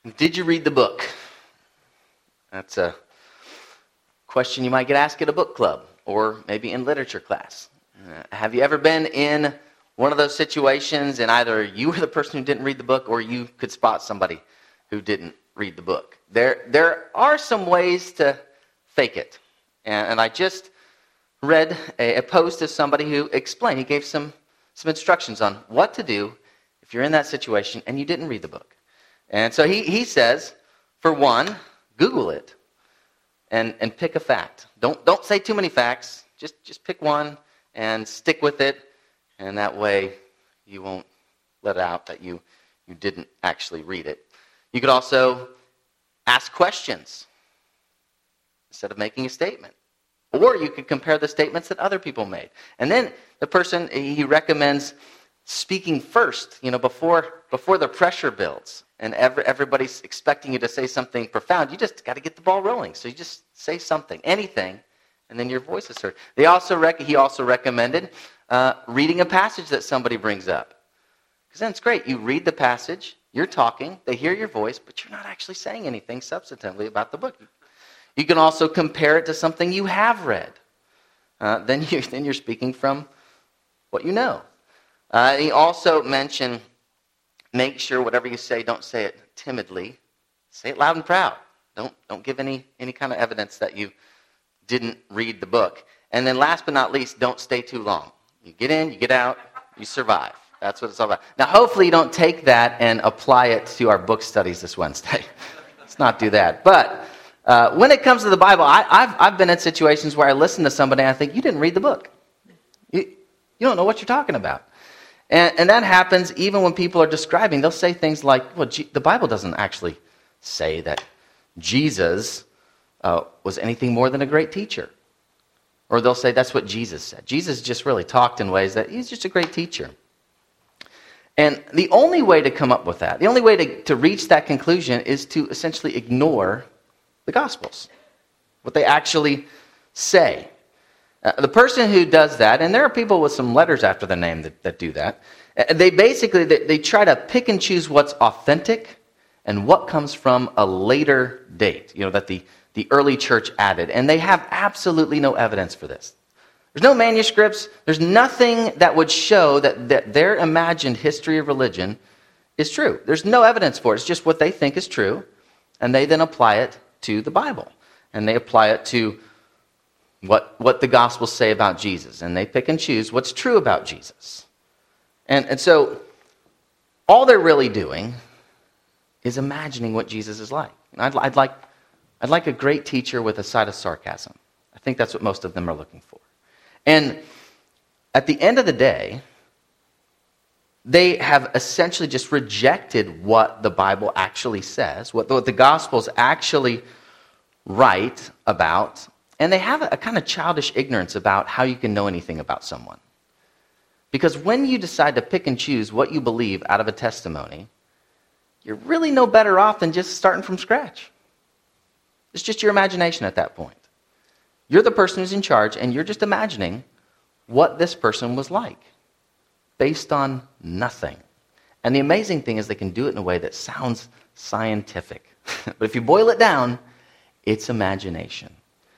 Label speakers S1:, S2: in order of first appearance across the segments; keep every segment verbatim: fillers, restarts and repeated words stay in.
S1: Did you read the book? That's a question you might get asked at a book club or maybe in literature class. Uh, have you ever been in one of those situations and either you were the person who didn't read the book or you could spot somebody who didn't read the book? There, there are some ways to fake it. And, and I just read a, a post of somebody who explained, he gave some, some instructions on what to do if you're in that situation and you didn't read the book. And so he, he says, for one, Google it and, and pick a fact. Don't don't say too many facts. Just just pick one and stick with it. And that way you won't let out that you, you didn't actually read it. You could also ask questions instead of making a statement. Or you could compare the statements that other people made. And then the person, he recommends speaking first, you know, before before the pressure builds and every, everybody's expecting you to say something profound. You just got to get the ball rolling. So you just say something, anything, and then your voice is heard. They also rec- he also recommended uh, reading a passage that somebody brings up. Because then it's great. You read the passage, you're talking, they hear your voice, but you're not actually saying anything substantively about the book. You can also compare it to something you have read. Uh, then, you, then you're speaking from what you know. Uh, he also mentioned, make sure whatever you say, don't say it timidly. Say it loud and proud. Don't don't give any, any kind of evidence that you didn't read the book. And then last but not least, don't stay too long. You get in, you get out, you survive. That's what it's all about. Now, hopefully you don't take that and apply it to our book studies this Wednesday. Let's not do that. But uh, when it comes to the Bible, I, I've, I've been in situations where I listen to somebody and I think, you didn't read the book. You, you don't know what you're talking about. And, and that happens even when people are describing. They'll say things like, well, G- the Bible doesn't actually say that Jesus uh, was anything more than a great teacher. Or they'll say that's what Jesus said. Jesus just really talked in ways that he's just a great teacher. And the only way to come up with that, the only way to, to reach that conclusion is to essentially ignore the Gospels, what they actually say. Uh, the person who does that, and there are people with some letters after their name that, that do that, uh, they basically, they, they try to pick and choose what's authentic and what comes from a later date, you know, that the, the early church added. And they have absolutely no evidence for this. There's no manuscripts. There's nothing that would show that, that their imagined history of religion is true. There's no evidence for it. It's just what they think is true, and they then apply it to the Bible. And they apply it to what, what the Gospels say about Jesus. And they pick and choose what's true about Jesus. And, and so all they're really doing is imagining what Jesus is like. And I'd, I'd, like, I'd like a great teacher with a side of sarcasm. I think that's what most of them are looking for. And at the end of the day, they have essentially just rejected what the Bible actually says, what the, what the Gospels actually write about, and they have a, a kind of childish ignorance about how you can know anything about someone. Because when you decide to pick and choose what you believe out of a testimony, you're really no better off than just starting from scratch. It's just your imagination at that point. You're the person who's in charge, and you're just imagining what this person was like based on nothing. And the amazing thing is they can do it in a way that sounds scientific. But if you boil it down, it's imagination.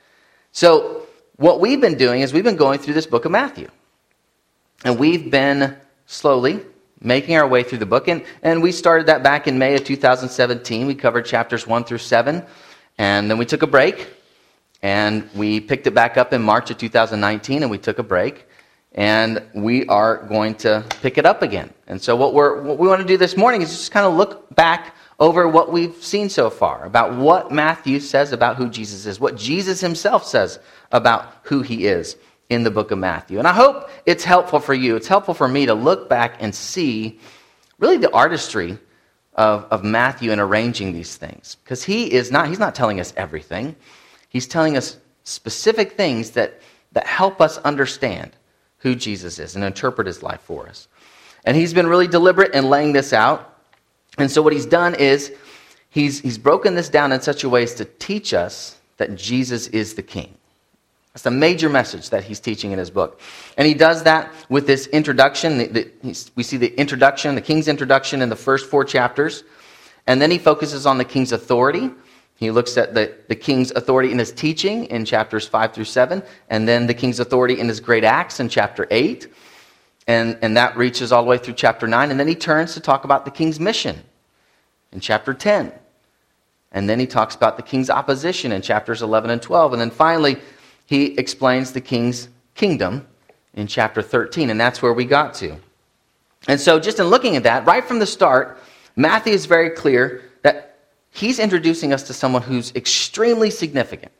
S1: So what we've been doing is we've been going through this book of Matthew. And we've been slowly making our way through the book. And, and we started that back in May of two thousand seventeen. We covered chapters one through seven. And then we took a break. And we picked it back up in March of two thousand nineteen, and we took a break. And we are going to pick it up again. And so what we're what we want to do this morning is just kind of look back over what we've seen so far, about what Matthew says about who Jesus is, what Jesus himself says about who he is in the book of Matthew. And I hope it's helpful for you. It's helpful for me to look back and see really the artistry of, of Matthew in arranging these things. Because he is not, he's not telling us everything. He's telling us specific things that, that help us understand who Jesus is and interpret his life for us. And he's been really deliberate in laying this out. And so what he's done is he's, he's broken this down in such a way as to teach us that Jesus is the King. That's a major message that he's teaching in his book. And he does that with this introduction. The, the, we see the introduction, the King's introduction in the first four chapters. And then he focuses on the king's authority. He looks at the, the king's authority in his teaching in chapters five through seven, and then the king's authority in his great acts in chapter eight. And, and that reaches all the way through chapter nine. And then he turns to talk about the king's mission in chapter ten. And then he talks about the king's opposition in chapters eleven and twelve. And then finally, he explains the king's kingdom in chapter thirteen. And that's where we got to. And so just in looking at that, right from the start, Matthew is very clear that he's introducing us to someone who's extremely significant.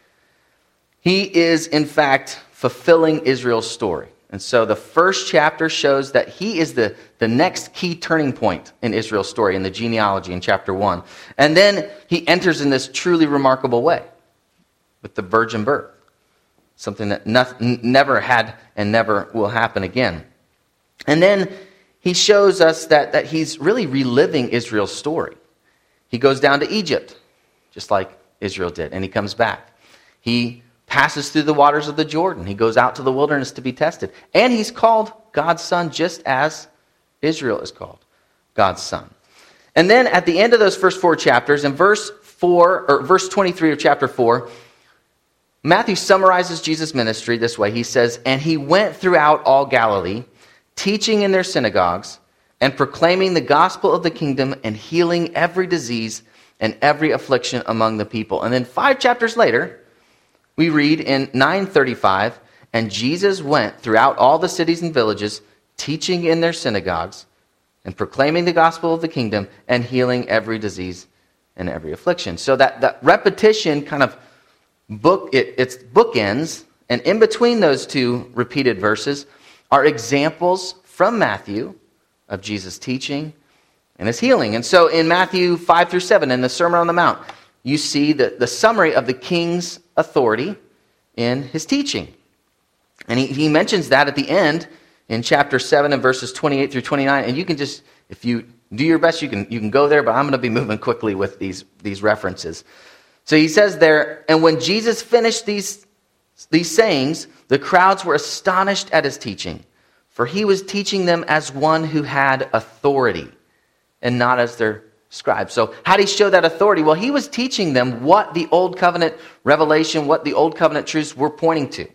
S1: He is, in fact, fulfilling Israel's story. And so the first chapter shows that he is the, the next key turning point in Israel's story, in the genealogy in chapter one. And then he enters in this truly remarkable way with the virgin birth, something that not, never had and never will happen again. And then he shows us that, that he's really reliving Israel's story. He goes down to Egypt, just like Israel did, and he comes back. He passes through the waters of the Jordan. He goes out to the wilderness to be tested. And he's called God's son just as Israel is called God's son. And then at the end of those first four chapters, in verse four or verse twenty-three of chapter four, Matthew summarizes Jesus' ministry this way. He says, "And he went throughout all Galilee, teaching in their synagogues and proclaiming the gospel of the kingdom and healing every disease and every affliction among the people." And then five chapters later, we read in nine thirty-five, "And Jesus went throughout all the cities and villages, teaching in their synagogues and proclaiming the gospel of the kingdom and healing every disease and every affliction." So that, that repetition kind of book, it, it's bookends, and in between those two repeated verses are examples from Matthew of Jesus' teaching and his healing. And so in Matthew five through seven, in the Sermon on the Mount, you see the, the summary of the king's authority in his teaching. And he, he mentions that at the end in chapter seven and verses twenty-eight through twenty-nine. And you can just, if you do your best, you can you can go there, but I'm going to be moving quickly with these, these references. So he says there, "And when Jesus finished these, these sayings, the crowds were astonished at his teaching, for he was teaching them as one who had authority and not as their scribes." So how did he show that authority? Well, he was teaching them what the Old Covenant revelation, what the Old Covenant truths were pointing to.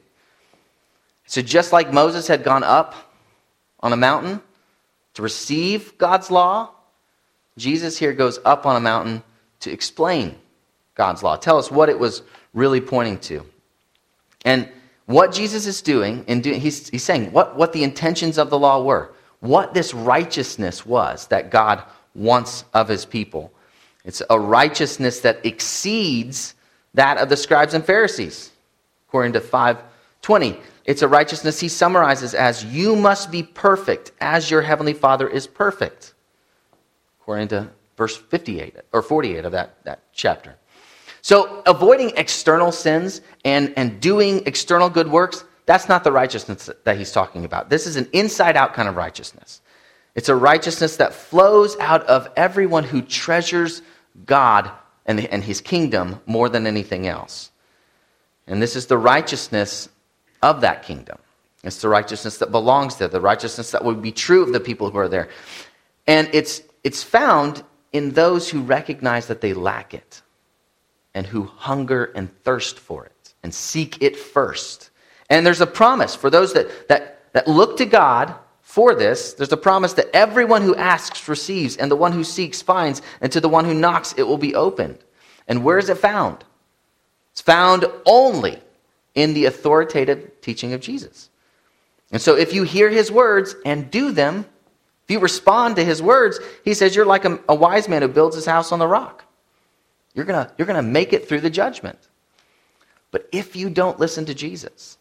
S1: So just like Moses had gone up on a mountain to receive God's law, Jesus here goes up on a mountain to explain God's law. Tell us what it was really pointing to. And what Jesus is doing, and do, he's, he's saying what, what the intentions of the law were, what this righteousness was that God wants of his people. It's a righteousness that exceeds that of the scribes and Pharisees, according to five twenty. It's a righteousness he summarizes as, "You must be perfect as your heavenly Father is perfect," according to verse fifty-eight or forty-eight of that, that chapter. So avoiding external sins and, and doing external good works, that's not the righteousness that he's talking about. This is an inside-out kind of righteousness. It's a righteousness that flows out of everyone who treasures God and, the, and his kingdom more than anything else. And this is the righteousness of that kingdom. It's the righteousness that belongs there, the righteousness that would be true of the people who are there. And it's it's found in those who recognize that they lack it and who hunger and thirst for it and seek it first. And there's a promise for those that, that, that look to God for this. There's a promise that everyone who asks receives, and the one who seeks finds, and to the one who knocks it will be opened. And where is it found? It's found only in the authoritative teaching of Jesus. And so if you hear his words and do them, if you respond to his words, he says you're like a, a wise man who builds his house on the rock. You're gonna, you're gonna make it through the judgment. But if you don't listen to Jesus,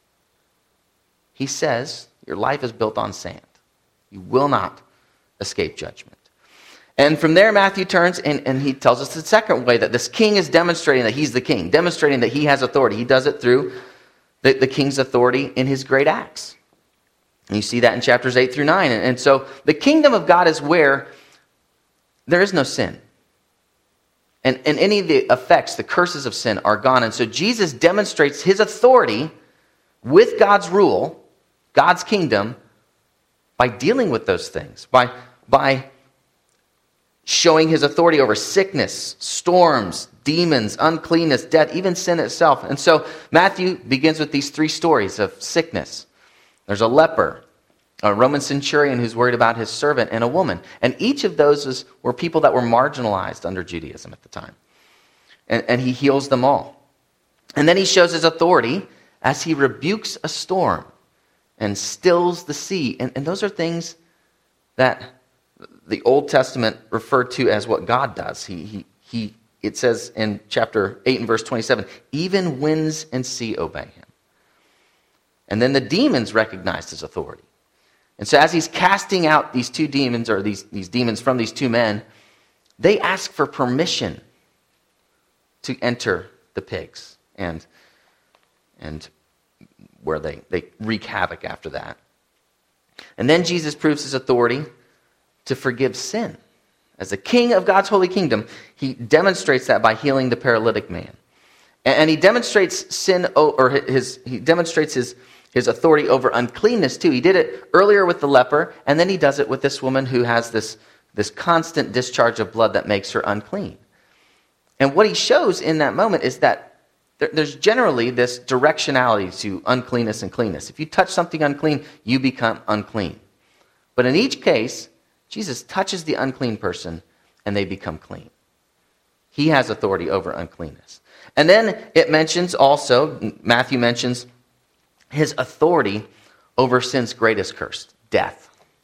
S1: he says your life is built on sand. You will not escape judgment. And from there, Matthew turns and, and he tells us the second way that this king is demonstrating that he's the king, demonstrating that he has authority. He does it through the, the king's authority in his great acts. And you see that in chapters eight through nine. And, and so the kingdom of God is where there is no sin. And, and any of the effects, the curses of sin are gone. And so Jesus demonstrates his authority with God's rule, God's kingdom, by dealing with those things, by, by showing his authority over sickness, storms, demons, uncleanness, death, even sin itself. And so Matthew begins with these three stories of sickness. There's a leper, a Roman centurion who's worried about his servant, and a woman. And each of those was, were people that were marginalized under Judaism at the time. And, and he heals them all. And then he shows his authority as he rebukes a storm and stills the sea. And, and those are things that the Old Testament referred to as what God does. He, he, he, it says in chapter eight and verse twenty-seven, even winds and sea obey him. And then the demons recognized his authority. And so as he's casting out these two demons, or these, these demons from these two men, they ask for permission to enter the pigs, and and where they, they wreak havoc after that. And then Jesus proves his authority to forgive sin. As the king of God's holy kingdom, he demonstrates that by healing the paralytic man. And, and he demonstrates sin, or his he demonstrates his, his authority over uncleanness too. He did it earlier with the leper, and then he does it with this woman who has this, this constant discharge of blood that makes her unclean. And what he shows in that moment is that there, there's generally this directionality to uncleanness and cleanness. If you touch something unclean, you become unclean. But in each case, Jesus touches the unclean person and they become clean. He has authority over uncleanness. And then it mentions also, Matthew mentions his authority over sin's greatest curse, death.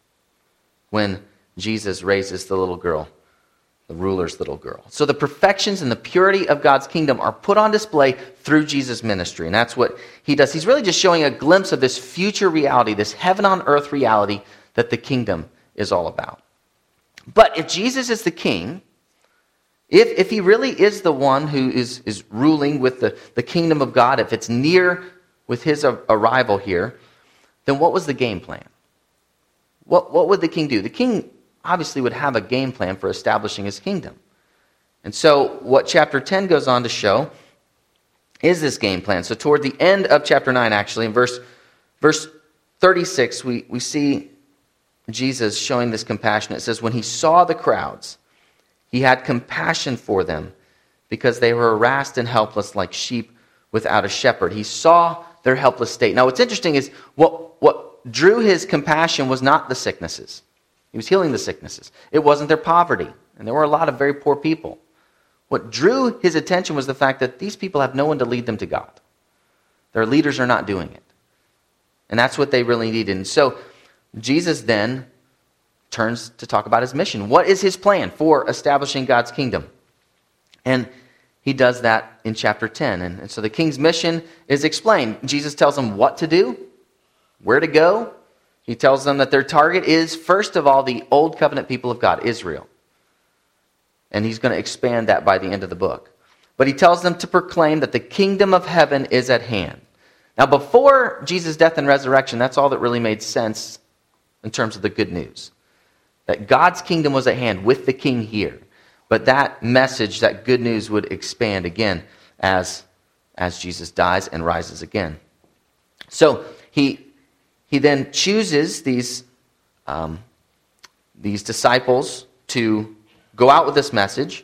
S1: When Jesus raises the little girl, the ruler's little girl. So the perfections and the purity of God's kingdom are put on display through Jesus' ministry. And that's what he does. He's really just showing a glimpse of this future reality, this heaven on earth reality that the kingdom is all about. But if Jesus is the king, if, if he really is the one who is, is ruling with the, the kingdom of God, if it's near with his arrival here, then what was the game plan? What, what would the king do? The king obviously would have a game plan for establishing his kingdom. And so what chapter ten goes on to show is this game plan. So toward the end of chapter nine, actually, in verse, verse thirty-six, we, we see Jesus showing this compassion. It says, when he saw the crowds, he had compassion for them because they were harassed and helpless like sheep without a shepherd. He saw their helpless state. Now what's interesting is what, what drew his compassion was not the sicknesses. He was healing the sicknesses. It wasn't their poverty. And there were a lot of very poor people. What drew his attention was the fact that these people have no one to lead them to God. Their leaders are not doing it. And that's what they really needed. And so Jesus then turns to talk about his mission. What is his plan for establishing God's kingdom? And he does that in chapter ten. And, and so the king's mission is explained. Jesus tells them what to do, where to go. He tells them that their target is, first of all, the old covenant people of God, Israel. And he's going to expand that by the end of the book. But he tells them to proclaim that the kingdom of heaven is at hand. Now, before Jesus' death and resurrection, that's all that really made sense in terms of the good news. That God's kingdom was at hand with the king here. But that message, that good news, would expand again as, as Jesus dies and rises again. So he... He then chooses these, um, these disciples to go out with this message,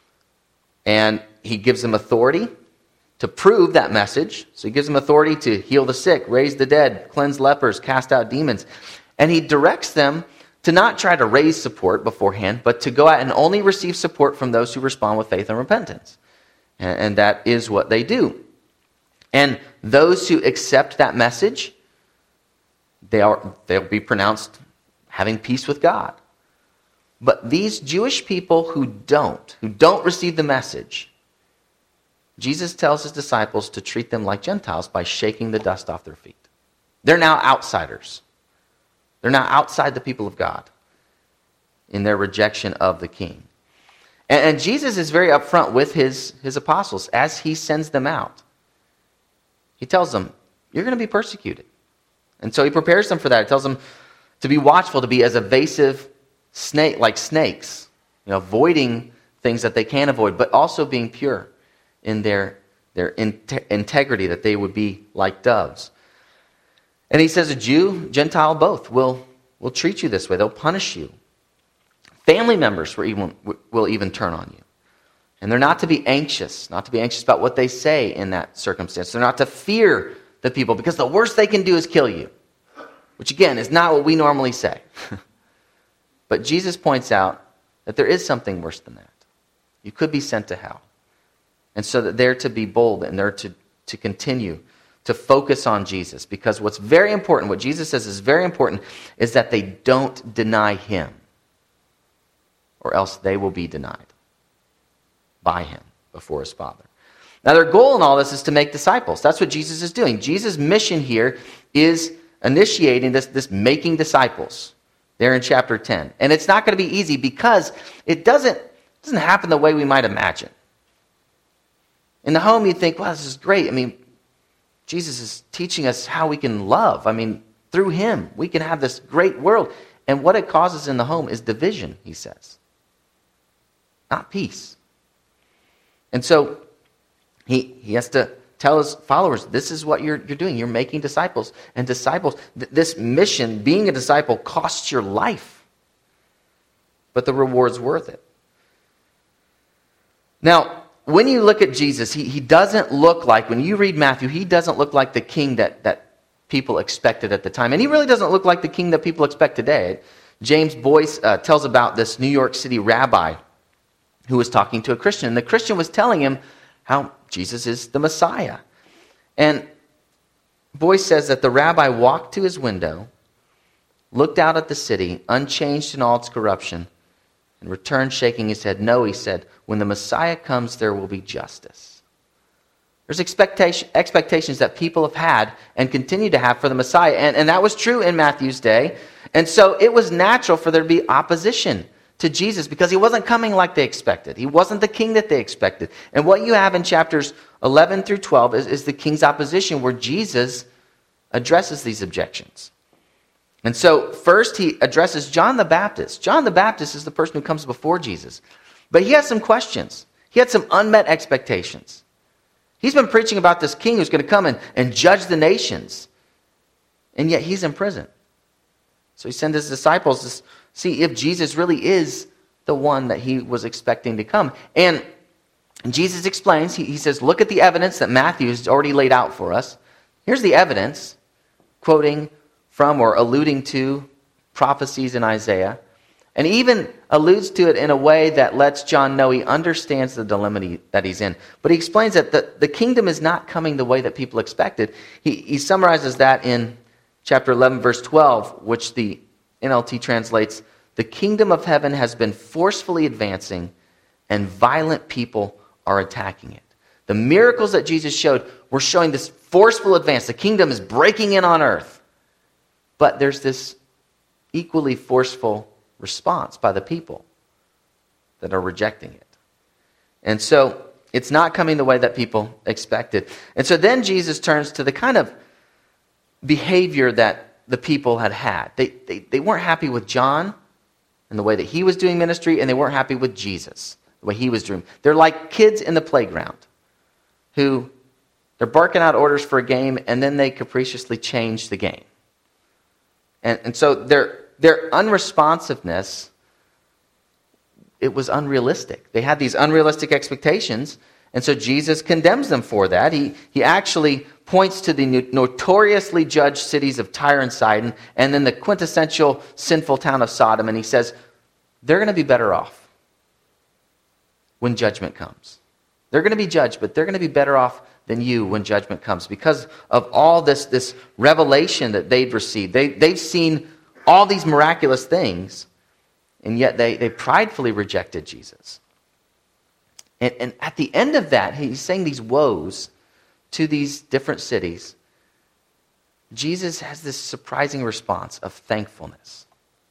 S1: and he gives them authority to prove that message. So he gives them authority to heal the sick, raise the dead, cleanse lepers, cast out demons. And he directs them to not try to raise support beforehand, but to go out and only receive support from those who respond with faith and repentance. And, and that is what they do. And those who accept that message, They are, they'll be pronounced having peace with God. But these Jewish people who don't, who don't receive the message, Jesus tells his disciples to treat them like Gentiles by shaking the dust off their feet. They're now outsiders. They're now outside the people of God in their rejection of the king. And, and Jesus is very upfront with his, his apostles as he sends them out. He tells them, you're going to be persecuted. And so he prepares them for that. He tells them to be watchful, to be as evasive snake, like snakes, you know, avoiding things that they can avoid, but also being pure in their, their in- integrity, that they would be like doves. And he says a Jew, Gentile, both will, will treat you this way. They'll punish you. Family members will even, will even turn on you. And they're not to be anxious, not to be anxious about what they say in that circumstance. They're not to fear the people, because the worst they can do is kill you, which again is not what we normally say. But Jesus points out that there is something worse than that. You could be sent to hell. And so that they're to be bold and they're to, to continue to focus on Jesus, because what's very important, what Jesus says is very important, is that they don't deny him, or else they will be denied by him before his Father. Now, their goal in all this is to make disciples. That's what Jesus is doing. Jesus' mission here is initiating this, this making disciples there in chapter ten. And it's not going to be easy, because it doesn't, doesn't happen the way we might imagine. In the home, you think, wow, this is great. I mean, Jesus is teaching us how we can love. I mean, through him, we can have this great world. And what it causes in the home is division, he says, not peace. And so he, he has to tell his followers, this is what you're, you're doing. You're making disciples. And disciples, th- this mission, being a disciple, costs your life. But the reward's worth it. Now, when you look at Jesus, he, he doesn't look like, when you read Matthew, he doesn't look like the king that, that people expected at the time. And he really doesn't look like the king that people expect today. James Boyce uh, tells about this New York City rabbi who was talking to a Christian. And the Christian was telling him how Jesus is the Messiah. And Boyce says that the rabbi walked to his window, looked out at the city, unchanged in all its corruption, and returned shaking his head. No, he said, when the Messiah comes, there will be justice. There's expectation, expectations that people have had and continue to have for the Messiah. And, and that was true in Matthew's day. And so it was natural for there to be opposition to Jesus, because he wasn't coming like they expected. He wasn't the king that they expected. And what you have in chapters eleven through twelve is, is the king's opposition, where Jesus addresses these objections. And so first he addresses John the Baptist. John the Baptist is the person who comes before Jesus. But he has some questions. He had some unmet expectations. He's been preaching about this king who's going to come and, and judge the nations. And yet he's in prison. So he sends his disciples to see if Jesus really is the one that he was expecting to come. And Jesus explains, he, he says, look at the evidence that Matthew has already laid out for us. Here's the evidence, quoting from or alluding to prophecies in Isaiah. And he even alludes to it in a way that lets John know he understands the dilemma he, that he's in. But he explains that the, the kingdom is not coming the way that people expected. He, he summarizes that in chapter eleven, verse twelve, which the N L T translates, the kingdom of heaven has been forcefully advancing, and violent people are attacking it. The miracles that Jesus showed were showing this forceful advance. The kingdom is breaking in on earth. But there's this equally forceful response by the people that are rejecting it. And so it's not coming the way that people expected. And so then Jesus turns to the kind of behavior that the people had had. They, they, they weren't happy with John and the way that he was doing ministry, and they weren't happy with Jesus, the way he was doing. They're like kids in the playground who they're barking out orders for a game, and then they capriciously change the game. And, and so their, their unresponsiveness, it was unrealistic. They had these unrealistic expectations, and so Jesus condemns them for that. He, he actually points to the notoriously judged cities of Tyre and Sidon, and then the quintessential sinful town of Sodom, and he says, they're going to be better off when judgment comes. They're going to be judged, but they're going to be better off than you when judgment comes, because of all this, this revelation that they've received. They, they've seen all these miraculous things, and yet they, they pridefully rejected Jesus. And, and at the end of that, he's saying these woes to these different cities. Jesus has this surprising response of thankfulness.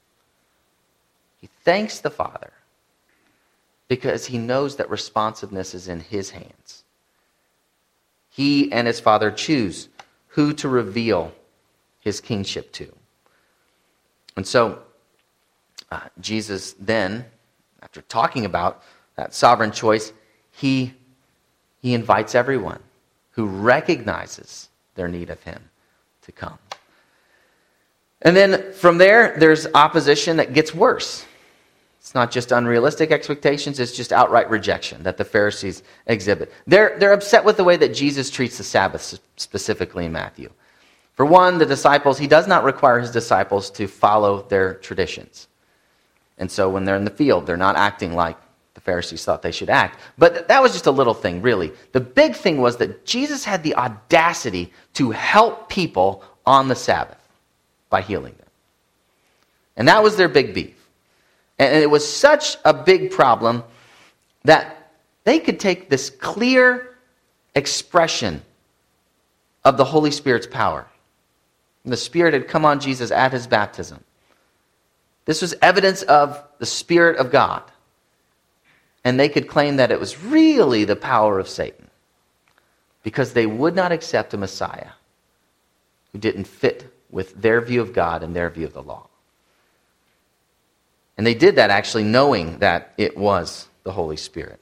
S1: He thanks the Father because he knows that responsiveness is in his hands. He and his Father choose who to reveal his kingship to. And so, uh, Jesus then, after talking about that sovereign choice, he, he invites everyone who recognizes their need of him to come. And then from there, there's opposition that gets worse. It's not just unrealistic expectations, it's just outright rejection that the Pharisees exhibit. They're, they're upset with the way that Jesus treats the Sabbath, specifically in Matthew. For one, the disciples, he does not require his disciples to follow their traditions. And so when they're in the field, they're not acting like the Pharisees thought they should act. But that was just a little thing, really. The big thing was that Jesus had the audacity to help people on the Sabbath by healing them. And that was their big beef. And it was such a big problem that they could take this clear expression of the Holy Spirit's power. The Spirit had come on Jesus at his baptism. This was evidence of the Spirit of God. And they could claim that it was really the power of Satan, because they would not accept a Messiah who didn't fit with their view of God and their view of the law. And they did that actually knowing that it was the Holy Spirit.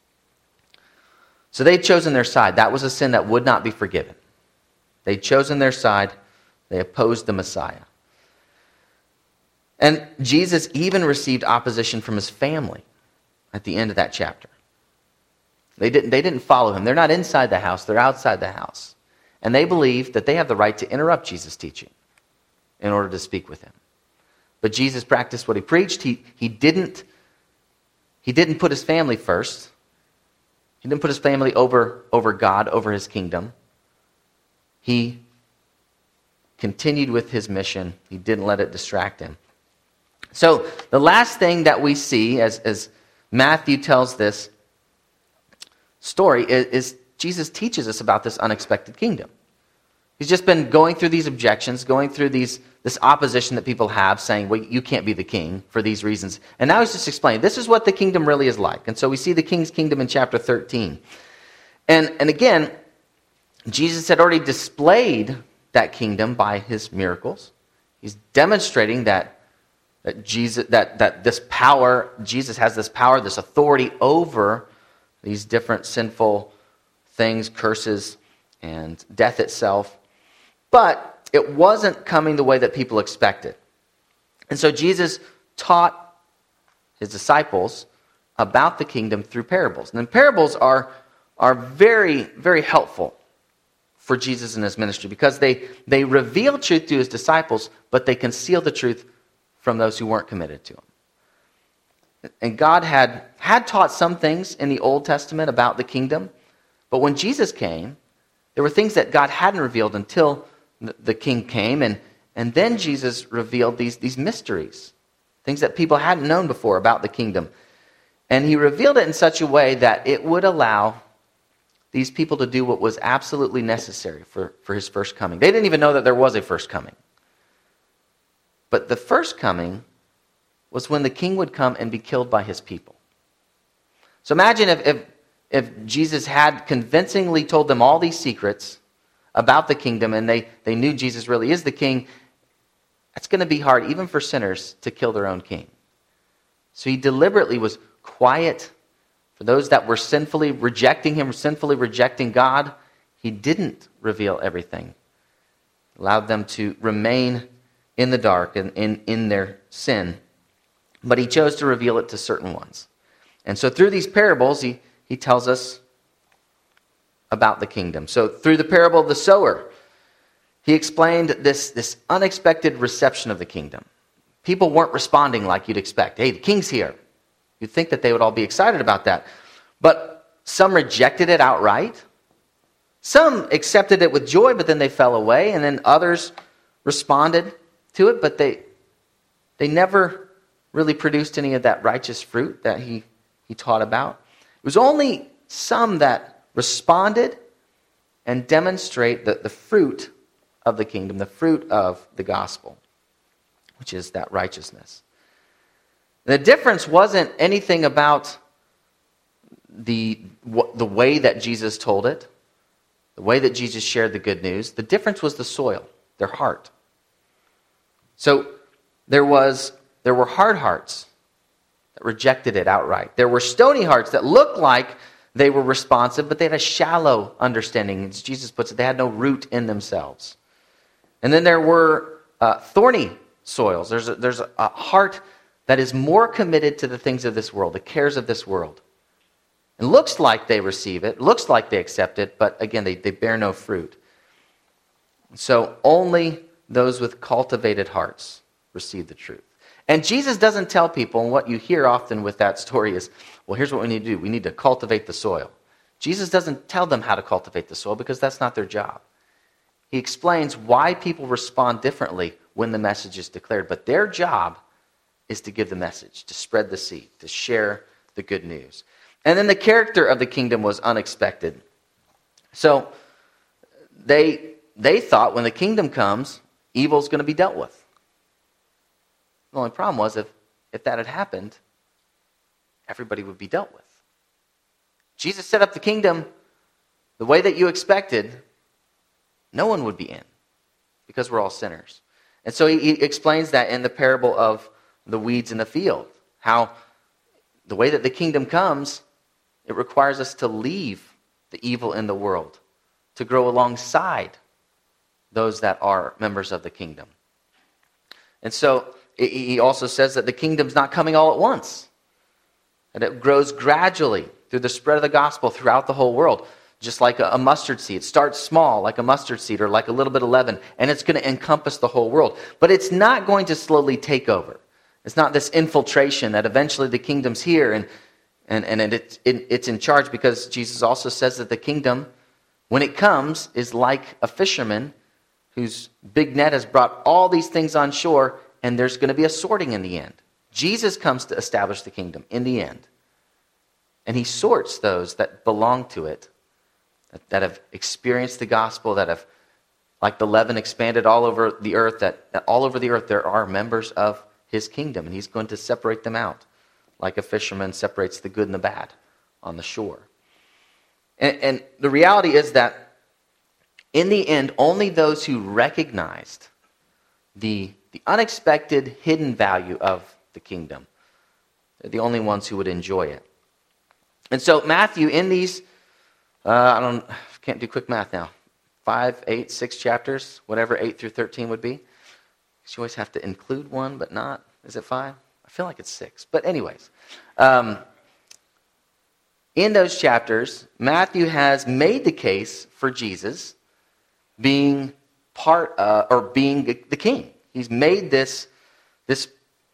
S1: So they'd chosen their side. That was a sin that would not be forgiven. They'd chosen their side. They opposed the Messiah. And Jesus even received opposition from his family at the end of that chapter. They didn't, they didn't follow him. They're not inside the house. They're outside the house. And they believe that they have the right to interrupt Jesus' teaching in order to speak with him. But Jesus practiced what he preached. He, he, didn't, he didn't put his family first. He didn't put his family over, over God, over his kingdom. He continued with his mission. He didn't let it distract him. So the last thing that we see as, as Matthew tells this story is, is Jesus teaches us about this unexpected kingdom. He's just been going through these objections, going through these this opposition that people have, saying, well, you can't be the king for these reasons. And now he's just explaining, this is what the kingdom really is like. And so we see the king's kingdom in chapter thirteen. And, and again, Jesus had already displayed that kingdom by his miracles. He's demonstrating that, that, Jesus, that, that this power, Jesus has this power, this authority over these different sinful things, curses, and death itself. But it wasn't coming the way that people expected. And so Jesus taught his disciples about the kingdom through parables. And parables are, are very, very helpful for Jesus in his ministry because they, they reveal truth to his disciples, but they conceal the truth from those who weren't committed to him. And God had, had taught some things in the Old Testament about the kingdom, but when Jesus came, there were things that God hadn't revealed until the king came, and, and then Jesus revealed these, these mysteries, things that people hadn't known before about the kingdom. And he revealed it in such a way that it would allow these people to do what was absolutely necessary for, for his first coming. They didn't even know that there was a first coming. But the first coming was when the king would come and be killed by his people. So imagine if, if, if Jesus had convincingly told them all these secrets about the kingdom, and they, they knew Jesus really is the king. It's going to be hard, even for sinners, to kill their own king. So he deliberately was quiet. For those that were sinfully rejecting him, sinfully rejecting God, he didn't reveal everything. Allowed them to remain in the dark and in, in their sin. But he chose to reveal it to certain ones. And so through these parables, he, he tells us about the kingdom. So through the parable of the sower, he explained this, this unexpected reception of the kingdom. People weren't responding like you'd expect. Hey, the king's here. You'd think that they would all be excited about that. But some rejected it outright. Some accepted it with joy, but then they fell away. And then others responded to it, but they they never really produced any of that righteous fruit that he, he taught about. It was only some that responded and demonstrate the, the fruit of the kingdom, the fruit of the gospel, which is that righteousness. The difference wasn't anything about the, the way that Jesus told it, the way that Jesus shared the good news. The difference was the soil, their heart. So there was there were hard hearts that rejected it outright. There were stony hearts that looked like they were responsive, but they had a shallow understanding. As Jesus puts it, they had no root in themselves. And then there were uh, thorny soils. There's a, there's a heart that is more committed to the things of this world, the cares of this world. It looks like they receive it, looks like they accept it, but again, they, they bear no fruit. So only those with cultivated hearts receive the truth. And Jesus doesn't tell people, and what you hear often with that story is, well, here's what we need to do. We need to cultivate the soil. Jesus doesn't tell them how to cultivate the soil because that's not their job. He explains why people respond differently when the message is declared. But their job is to give the message, to spread the seed, to share the good news. And then the character of the kingdom was unexpected. So they, they thought when the kingdom comes, evil's going to be dealt with. The only problem was if, if that had happened, everybody would be dealt with. Jesus set up the kingdom the way that you expected, no one would be in because we're all sinners. And so he, he explains that in the parable of the weeds in the field, how the way that the kingdom comes, it requires us to leave the evil in the world, to grow alongside those that are members of the kingdom. And so he also says that the kingdom's not coming all at once, and it grows gradually through the spread of the gospel throughout the whole world, just like a mustard seed. It starts small, like a mustard seed, or like a little bit of leaven, and it's going to encompass the whole world. But it's not going to slowly take over. It's not this infiltration that eventually the kingdom's here and and, and it, it, it's in charge, because Jesus also says that the kingdom, when it comes, is like a fisherman whose big net has brought all these things on shore, and there's going to be a sorting in the end. Jesus comes to establish the kingdom in the end. And he sorts those that belong to it, that, that have experienced the gospel, that have, like the leaven, expanded all over the earth, that, that all over the earth there are members of his kingdom, and he's going to separate them out, like a fisherman separates the good and the bad on the shore. And, and the reality is that in the end, only those who recognized the, the unexpected hidden value of the kingdom are the only ones who would enjoy it. And so Matthew, in these, uh, I don't, can't do quick math now, five, eight, six chapters, whatever eight through thirteen would be. You always have to include one, but not. Is it five? I feel like it's six. But anyways, um, in those chapters, Matthew has made the case for Jesus being part, uh, or being the king. He's made this, this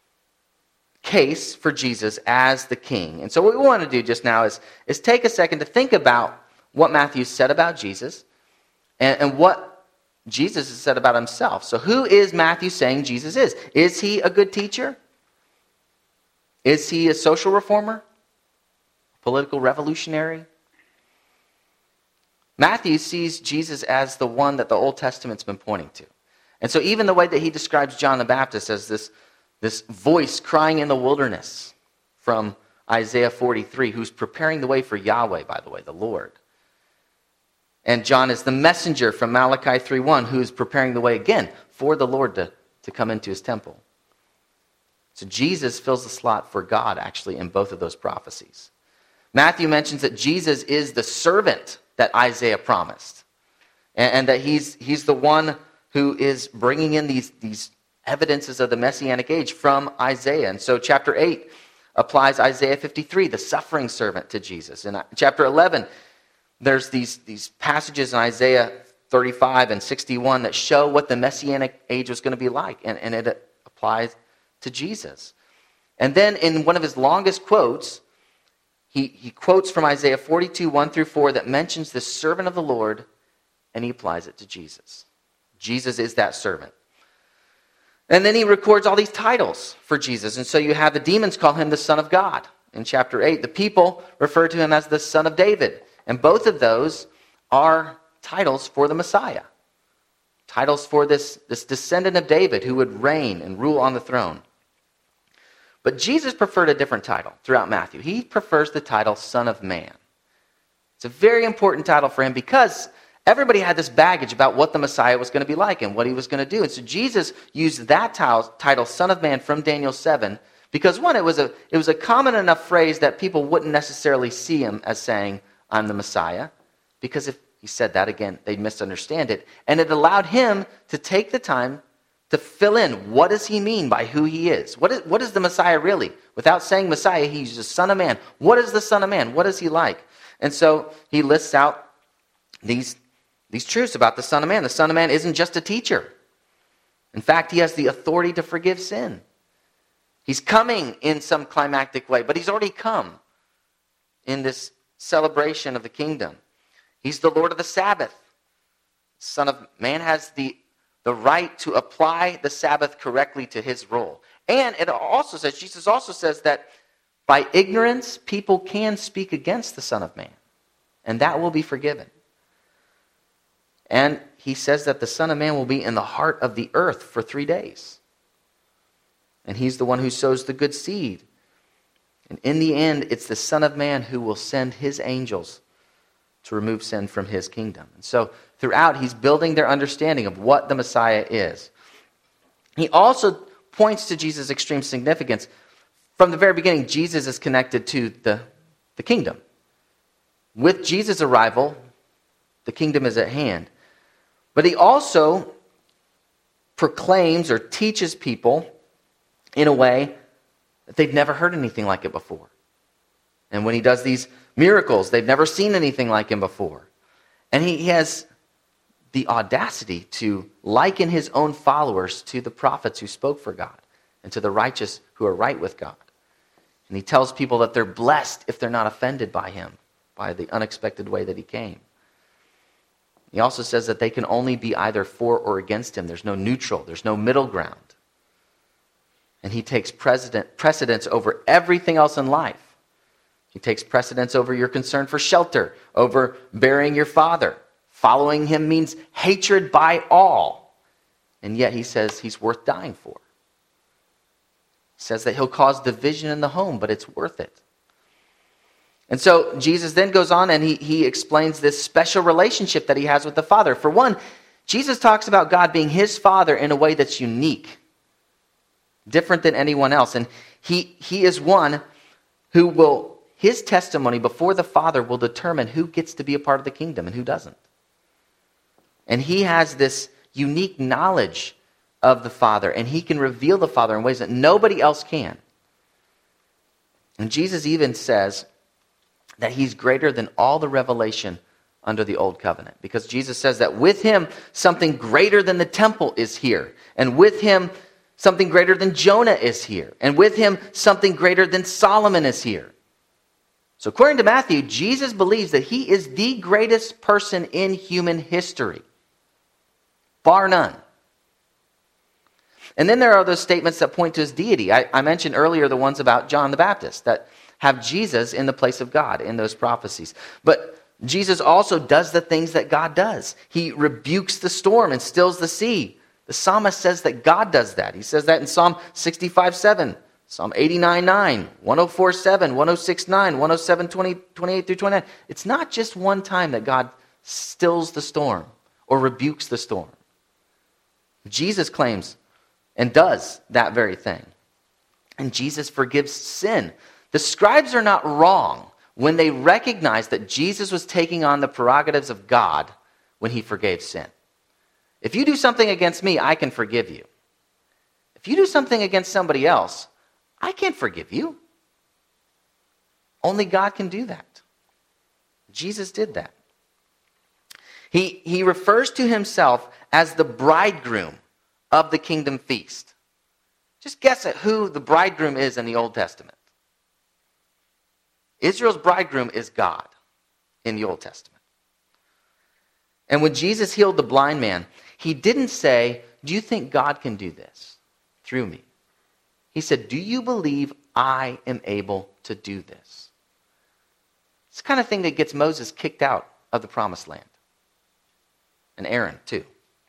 S1: case for Jesus as the king. And so what we want to do just now is, is take a second to think about what Matthew said about Jesus and, and what Jesus has said about himself. So who is Matthew saying Jesus is? Is he a good teacher? Is he a social reformer? Political revolutionary? Matthew sees Jesus as the one that the Old Testament's been pointing to. And so even the way that he describes John the Baptist as this, this voice crying in the wilderness from Isaiah forty-three, who's preparing the way for Yahweh, by the way, the Lord. And John is the messenger from Malachi three one, who's preparing the way again for the Lord to, to come into his temple. So Jesus fills the slot for God, actually, in both of those prophecies. Matthew mentions that Jesus is the servant that Isaiah promised, and, and that he's, he's the one who is bringing in these, these evidences of the Messianic age from Isaiah. And so chapter eight applies Isaiah fifty-three, the suffering servant, to Jesus. In chapter eleven, there's these, these passages in Isaiah thirty-five and sixty-one that show what the Messianic age was going to be like, and, and it applies to Jesus. And then in one of his longest quotes, he, he quotes from Isaiah forty-two, one through four, that mentions the servant of the Lord, and he applies it to Jesus. Jesus is that servant. And then he records all these titles for Jesus. And so you have the demons call him the Son of God in chapter eight. The people refer to him as the Son of David. And both of those are titles for the Messiah. Titles for this, this descendant of David who would reign and rule on the throne. But Jesus preferred a different title throughout Matthew. He prefers the title Son of Man. It's a very important title for him because everybody had this baggage about what the Messiah was going to be like and what he was going to do. And so Jesus used that title, Son of Man, from Daniel seven, because one, it was a it was a common enough phrase that people wouldn't necessarily see him as saying, I'm the Messiah, because if he said that again, they'd misunderstand it. And it allowed him to take the time to fill in what does he mean by who he is. What is, what is the Messiah really? Without saying Messiah, he's the Son of Man. What is the Son of Man? What is he like? And so he lists out these, these truths about the Son of Man. The Son of Man isn't just a teacher. In fact, he has the authority to forgive sin. He's coming in some climactic way, but he's already come in this celebration of the kingdom. He's the Lord of the Sabbath. Son of Man has the, the right to apply the Sabbath correctly to his role. And it also says, Jesus also says that by ignorance, people can speak against the Son of Man, and that will be forgiven. And he says that the Son of Man will be in the heart of the earth for three days. And he's the one who sows the good seed. And in the end, it's the Son of Man who will send his angels to remove sin from his kingdom. And so throughout, he's building their understanding of what the Messiah is. He also points to Jesus' extreme significance. From the very beginning, Jesus is connected to the, the kingdom. With Jesus' arrival, the kingdom is at hand. But he also proclaims or teaches people in a way that they've never heard anything like it before. And when he does these miracles, they've never seen anything like him before. And he has the audacity to liken his own followers to the prophets who spoke for God and to the righteous who are right with God. And he tells people that they're blessed if they're not offended by him, by the unexpected way that he came. He also says that they can only be either for or against him. There's no neutral. There's no middle ground. And he takes precedent, precedence over everything else in life. He takes precedence over your concern for shelter, over burying your father. Following him means hatred by all. And yet he says he's worth dying for. He says that he'll cause division in the home, but it's worth it. And so Jesus then goes on and he, he explains this special relationship that he has with the Father. For one, Jesus talks about God being his Father in a way that's unique, different than anyone else. And he, he is one who will, his testimony before the Father will determine who gets to be a part of the kingdom and who doesn't. And he has this unique knowledge of the Father, and he can reveal the Father in ways that nobody else can. And Jesus even says that he's greater than all the revelation under the old covenant. Because Jesus says that with him, something greater than the temple is here. And with him, something greater than Jonah is here. And with him, something greater than Solomon is here. So according to Matthew, Jesus believes that he is the greatest person in human history. Bar none. And then there are those statements that point to his deity. I, I mentioned earlier the ones about John the Baptist that have Jesus in the place of God in those prophecies. But Jesus also does the things that God does. He rebukes the storm and stills the sea. The psalmist says that God does that. He says that in Psalm sixty-five seven, Psalm eighty-nine nine, one oh four seven, one oh six nine, one oh seven twenty, twenty-eight through twenty-nine. It's not just one time that God stills the storm or rebukes the storm. Jesus claims and does that very thing. And Jesus forgives sin. The scribes are not wrong when they recognize that Jesus was taking on the prerogatives of God when he forgave sin. If you do something against me, I can forgive you. If you do something against somebody else, I can't forgive you. Only God can do that. Jesus did that. He, he refers to himself as the bridegroom of the kingdom feast. Just guess at who the bridegroom is in the Old Testament. Israel's bridegroom is God in the Old Testament. And when Jesus healed the blind man, he didn't say, "Do you think God can do this through me?" He said, "Do you believe I am able to do this?" It's the kind of thing that gets Moses kicked out of the promised land. And Aaron, too.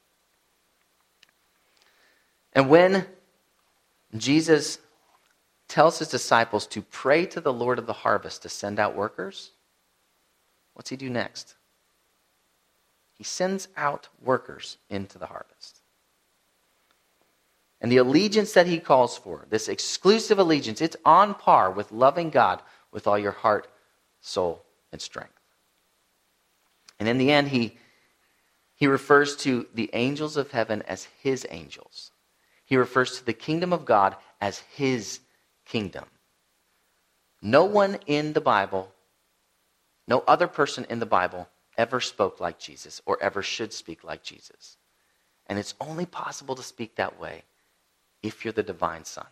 S1: And when Jesus tells his disciples to pray to the Lord of the harvest to send out workers, what's he do next? He sends out workers into the harvest. And the allegiance that he calls for, this exclusive allegiance, it's on par with loving God with all your heart, soul, and strength. And in the end, he, he refers to the angels of heaven as his angels. he refers to the kingdom of God as his kingdom. No one in the Bible, no other person in the Bible ever spoke like Jesus or ever should speak like Jesus. And it's only possible to speak that way if you're the divine Son.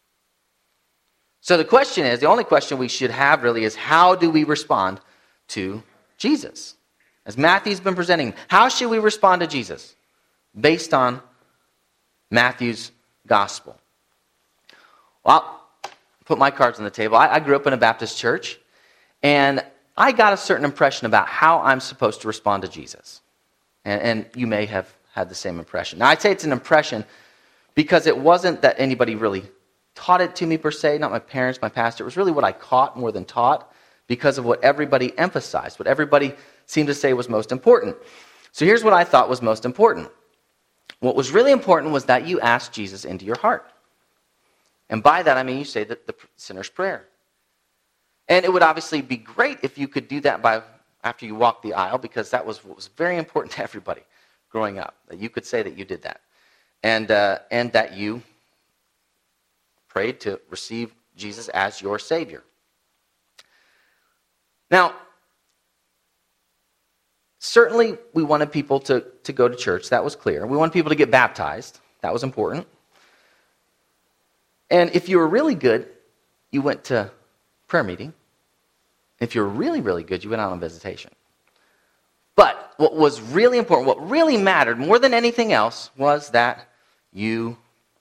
S1: So the question is, the only question we should have really is, how do we respond to Jesus? As Matthew's been presenting, how should we respond to Jesus based on Matthew's gospel? Well, I'll put my cards on the table. I, I grew up in a Baptist church, and I got a certain impression about how I'm supposed to respond to Jesus. And, and you may have had the same impression. Now, I'd say it's an impression because it wasn't that anybody really taught it to me per se, not my parents, my pastor. It was really what I caught more than taught because of what everybody emphasized, what everybody seemed to say was most important. So here's what I thought was most important. What was really important was that you ask Jesus into your heart. And by that, I mean you say the, the sinner's prayer. And it would obviously be great if you could do that by after you walk the aisle, because that was what was very important to everybody growing up, that you could say that you did that. And, uh, and that you prayed to receive Jesus as your Savior. Now, certainly we wanted people to, to go to church. That was clear. We wanted people to get baptized. That was important. And if you were really good, you went to prayer meeting. If you were really, really good, you went out on visitation. But what was really important, what really mattered more than anything else, was that you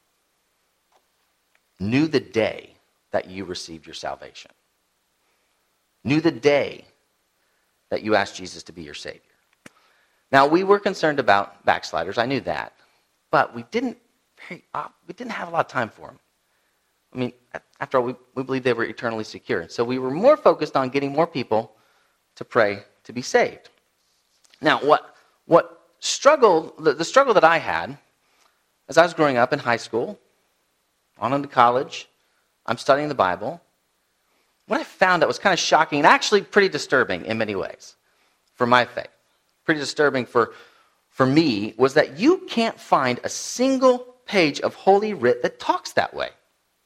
S1: knew the day that you received your salvation. Knew the day that you asked Jesus to be your Savior. Now, we were concerned about backsliders. I knew that. But we didn't, very, uh, we didn't have a lot of time for them. I mean, after all, we, we believed they were eternally secure. So we were more focused on getting more people to pray to be saved. Now, what what struggle, the, the struggle that I had as I was growing up in high school, on into college, I'm studying the Bible, what I found that was kind of shocking and actually pretty disturbing in many ways for my faith, pretty disturbing for, for me, was that you can't find a single page of Holy Writ that talks that way.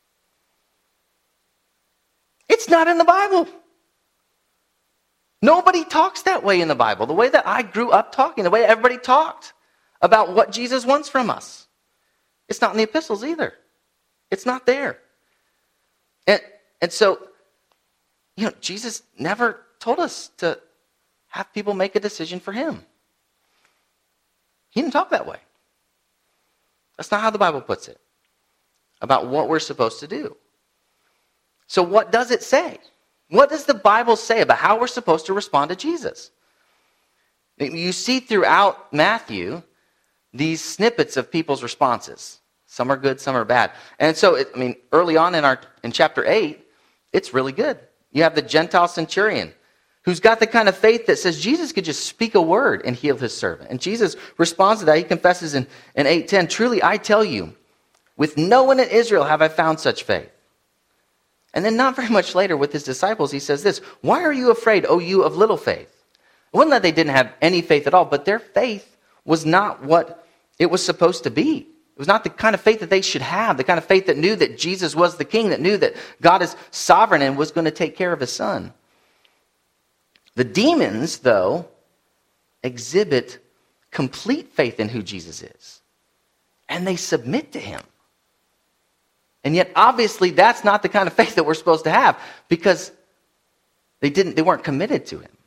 S1: It's not in the Bible. Nobody talks that way in the Bible. The way that I grew up talking, the way everybody talked about what Jesus wants from us. It's not in the epistles either. It's not there. And, and so, you know, Jesus never told us to have people make a decision for him. He didn't talk that way. That's not how the Bible puts it about what we're supposed to do. So what does it say? What does the Bible say about how we're supposed to respond to Jesus? You see throughout Matthew these snippets of people's responses. Some are good, some are bad. And so, it, I mean, early on in our in chapter eight, it's really good. You have the Gentile centurion who's got the kind of faith that says Jesus could just speak a word and heal his servant. And Jesus responds to that. He confesses in, in eight ten, "Truly I tell you, with no one in Israel have I found such faith." And then not very much later with his disciples, he says this, "Why are you afraid, O you of little faith?" It wasn't that they didn't have any faith at all, but their faith was not what it was supposed to be. It was not the kind of faith that they should have, the kind of faith that knew that Jesus was the king, that knew that God is sovereign and was going to take care of his son. The demons, though, exhibit complete faith in who Jesus is. And they submit to him. And yet, obviously, that's not the kind of faith that we're supposed to have, because they didn't, they weren't committed to him.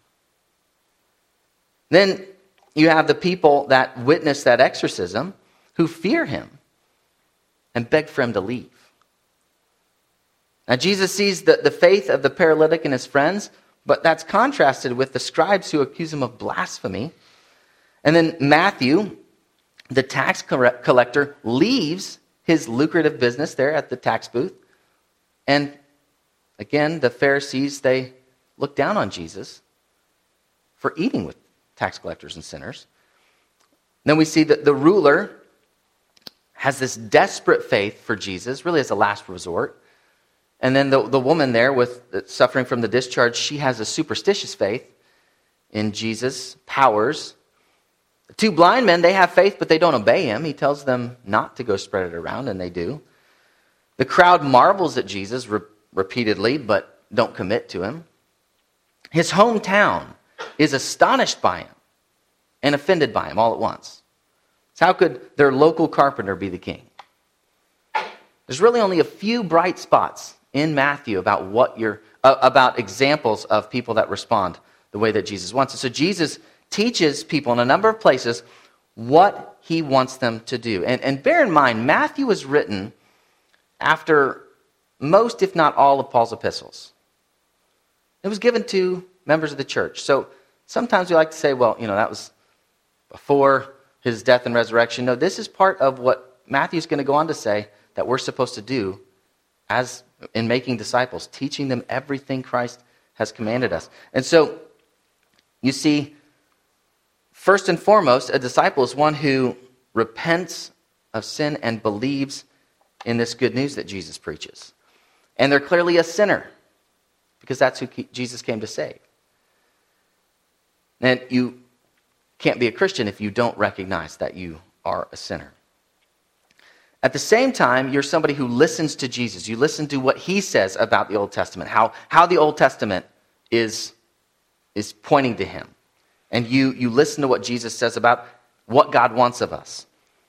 S1: Then you have the people that witness that exorcism who fear him and beg for him to leave. Now, Jesus sees the, the faith of the paralytic and his friends, but that's contrasted with the scribes who accuse him of blasphemy. And then Matthew, the tax collector, leaves his lucrative business there at the tax booth. And again, the Pharisees, they look down on Jesus for eating with tax collectors and sinners. Then we see that the ruler has this desperate faith for Jesus, really as a last resort. And then the, the woman there with suffering from the discharge, she has a superstitious faith in Jesus' powers The two blind men, they have faith, but they don't obey him. He tells them not to go spread it around, and they do. The crowd marvels at Jesus re- repeatedly, but don't commit to him. His hometown is astonished by him and offended by him all at once. So how could their local carpenter be the king? There's really only a few bright spots in Matthew about what you're, uh, about examples of people that respond the way that Jesus wants. So Jesus teaches people in a number of places what he wants them to do. And, and bear in mind, Matthew was written after most, if not all, of Paul's epistles. It was given to members of the church. So sometimes we like to say, well, you know, that was before his death and resurrection. No, this is part of what Matthew's going to go on to say that we're supposed to do as in making disciples, teaching them everything Christ has commanded us. And so, you see, first and foremost, a disciple is one who repents of sin and believes in this good news that Jesus preaches. And they're clearly a sinner, because that's who Jesus came to save. And you can't be a Christian if you don't recognize that you are a sinner. At the same time, you're somebody who listens to Jesus. You listen to what he says about the Old Testament, how, how the Old Testament is, is pointing to him. And you, you listen to what Jesus says about what God wants of us.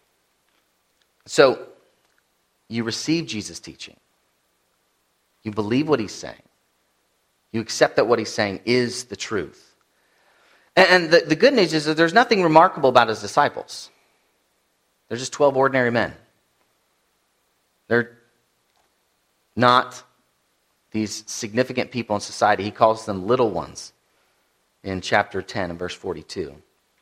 S1: So, you receive Jesus' teaching. You believe what he's saying. You accept that what he's saying is the truth. And, and the, the good news is that there's nothing remarkable about his disciples. They're just twelve ordinary men. They're not these significant people in society. He calls them little ones in chapter ten and verse forty-two.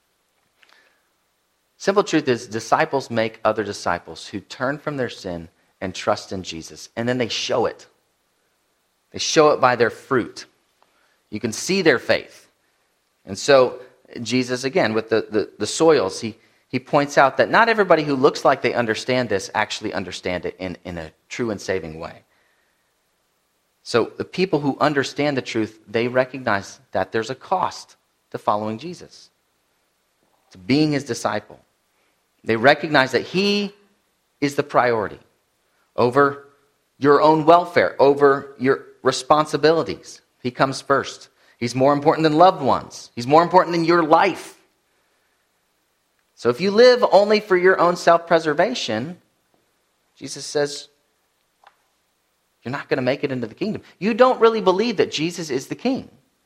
S1: Simple truth is, disciples make other disciples who turn from their sin and trust in Jesus. And then they show it. They show it by their fruit. You can see their faith. And so, Jesus, again, with the, the, the soils, he He points out that not everybody who looks like they understand this actually understand it in, in a true and saving way. So the people who understand the truth, they recognize that there's a cost to following Jesus, to being his disciple. They recognize that he is the priority over your own welfare, over your responsibilities. He comes first. He's more important than loved ones. He's more important than your life. So if you live only for your own self-preservation, Jesus says, you're not going to make it into the kingdom. You don't really believe that Jesus is the king.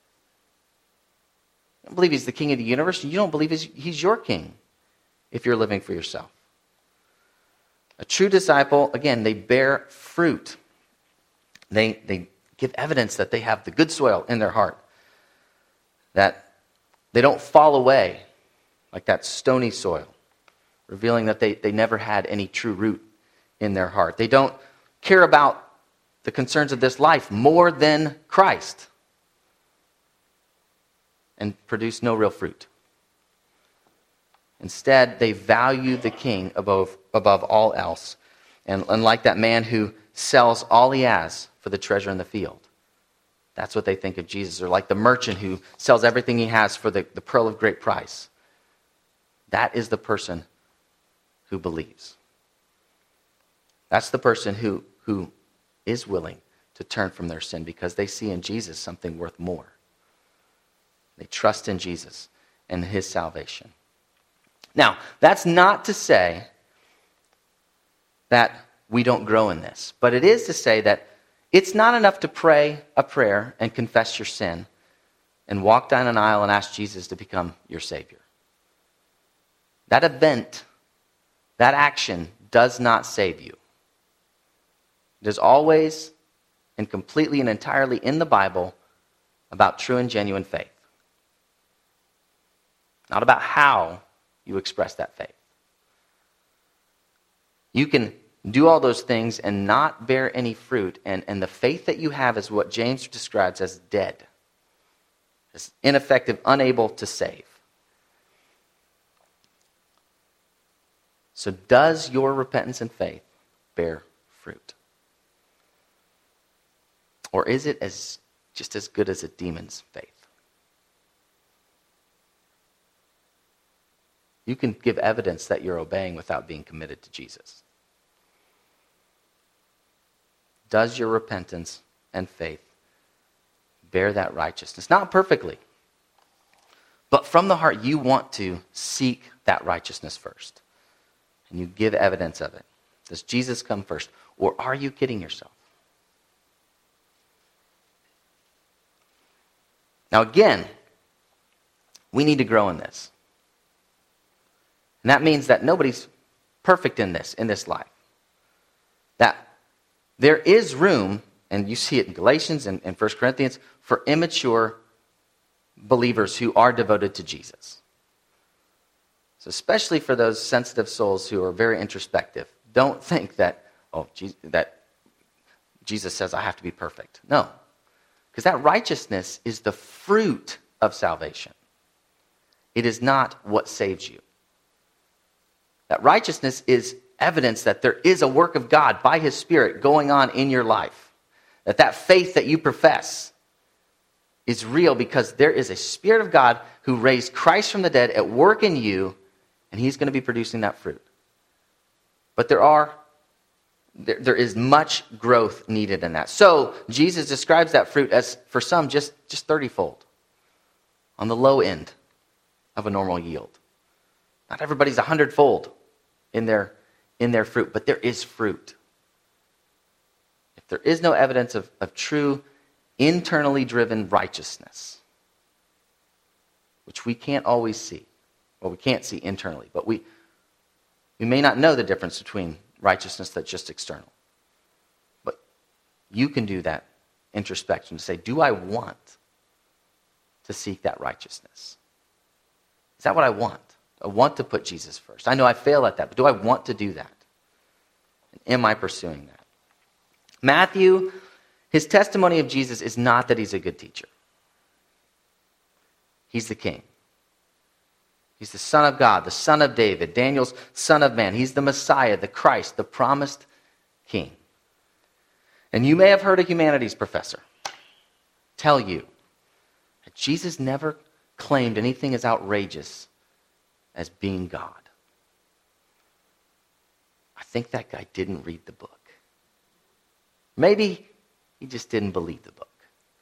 S1: You don't believe he's the king of the universe. You don't believe he's, he's your king if you're living for yourself. A true disciple, again, they bear fruit. They, they give evidence that they have the good soil in their heart, that they don't fall away like that stony soil, revealing that they, they never had any true root in their heart. They don't care about the concerns of this life more than Christ and produce no real fruit. Instead, they value the king above, above all else. And, and like that man who sells all he has for the treasure in the field. That's what they think of Jesus. Or like the merchant who sells everything he has for the, the pearl of great price. That is the person who believes. That's the person who, who is willing to turn from their sin because they see in Jesus something worth more. They trust in Jesus and his salvation. Now, that's not to say that we don't grow in this, but it is to say that it's not enough to pray a prayer and confess your sin and walk down an aisle and ask Jesus to become your Savior. That event, that action does not save you. It is always and completely and entirely in the Bible about true and genuine faith. Not about how you express that faith. You can do all those things and not bear any fruit, and, and the faith that you have is what James describes as dead, as ineffective, unable to save. So does your repentance and faith bear fruit? Or is it as just as good as a demon's faith? You can give evidence that you're obeying without being committed to Jesus. Does your repentance and faith bear that righteousness? Not perfectly, but from the heart you want to seek that righteousness first. And you give evidence of it. Does Jesus come first? Or are you kidding yourself? Now again, we need to grow in this. And that means that nobody's perfect in this, in this life. That there is room, and you see it in Galatians and, and First Corinthians, for immature believers who are devoted to Jesus. So especially for those sensitive souls who are very introspective, don't think that, oh, Jesus, that Jesus says I have to be perfect. No, because that righteousness is the fruit of salvation. It is not what saves you. That righteousness is evidence that there is a work of God by His Spirit going on in your life. That that faith that you profess is real because there is a Spirit of God who raised Christ from the dead at work in you, and He's going to be producing that fruit. But there are, there, there is much growth needed in that. So Jesus describes that fruit as, for some, just, just thirty-fold. On the low end of a normal yield. Not everybody's a hundredfold in their, in their fruit, but there is fruit. If there is no evidence of, of true, internally driven righteousness, which we can't always see, well, we can't see internally, but we, we may not know the difference between righteousness that's just external. But you can do that introspection to say, do I want to seek that righteousness? Is that what I want? I want to put Jesus first. I know I fail at that, but do I want to do that? And am I pursuing that? Matthew, his testimony of Jesus is not that he's a good teacher. He's the king. He's the Son of God, the Son of David, Daniel's Son of Man. He's the Messiah, the Christ, the promised king. And you may have heard a humanities professor tell you that Jesus never claimed anything as outrageous as being God. I think that guy didn't read the book. Maybe he just didn't believe the book.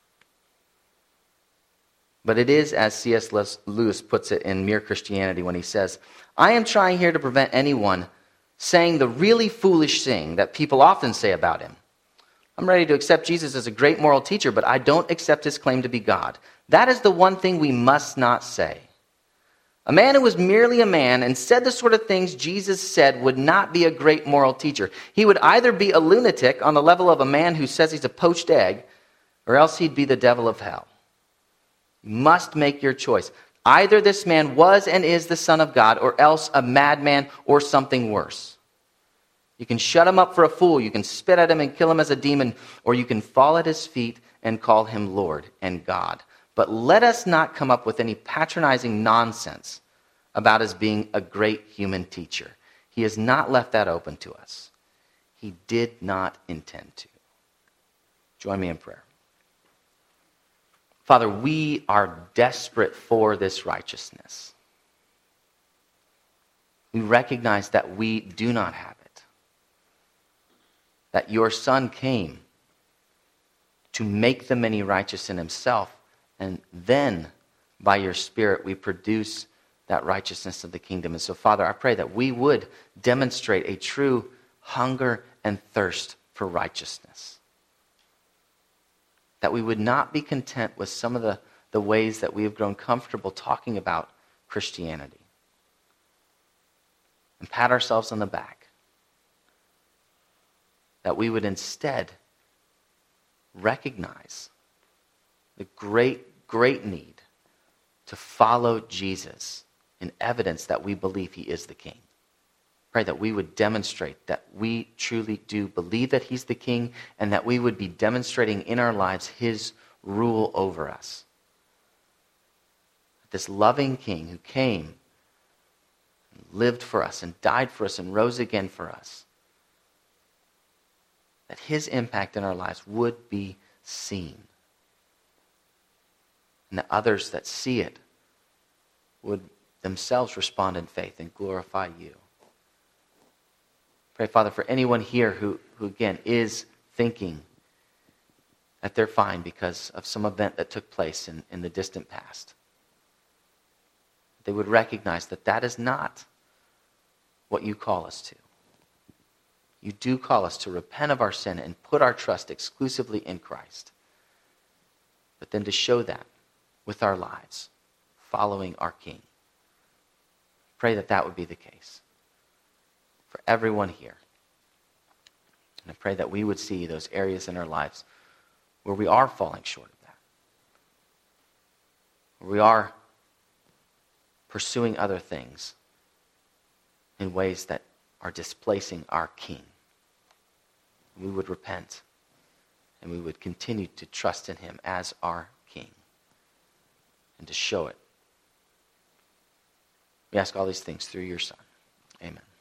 S1: But it is, as C S Lewis puts it in Mere Christianity when he says, I am trying here to prevent anyone saying the really foolish thing that people often say about him. I'm ready to accept Jesus as a great moral teacher, but I don't accept his claim to be God. That is the one thing we must not say. A man who was merely a man and said the sort of things Jesus said would not be a great moral teacher. He would either be a lunatic on the level of a man who says he's a poached egg, or else he'd be the devil of hell. You must make your choice. Either this man was and is the Son of God, or else a madman or something worse. You can shut him up for a fool, you can spit at him and kill him as a demon, or you can fall at his feet and call him Lord and God. But let us not come up with any patronizing nonsense about his being a great human teacher. He has not left that open to us. He did not intend to. Join me in prayer. Father, we are desperate for this righteousness. We recognize that we do not have it. That your Son came to make the many righteous in himself, and then by your Spirit we produce that righteousness of the kingdom. And so, Father, I pray that we would demonstrate a true hunger and thirst for righteousness. That we would not be content with some of the, the ways that we have grown comfortable talking about Christianity. And pat ourselves on the back. That we would instead recognize the great, great need to follow Jesus in evidence that we believe he is the king. Pray that we would demonstrate that we truly do believe that he's the king, and that we would be demonstrating in our lives his rule over us. This loving king who came and lived for us and died for us and rose again for us, that his impact in our lives would be seen. And that others that see it would themselves respond in faith and glorify you. Pray, Father, for anyone here who, who again, is thinking that they're fine because of some event that took place in, in the distant past. They would recognize that that is not what you call us to. You do call us to repent of our sin and put our trust exclusively in Christ. But then to show that with our lives, following our King. Pray that that would be the case for everyone here. And I pray that we would see those areas in our lives where we are falling short of that. Where we are pursuing other things in ways that are displacing our King. We would repent and we would continue to trust in him as our King and to show it. We ask all these things through your Son. Amen.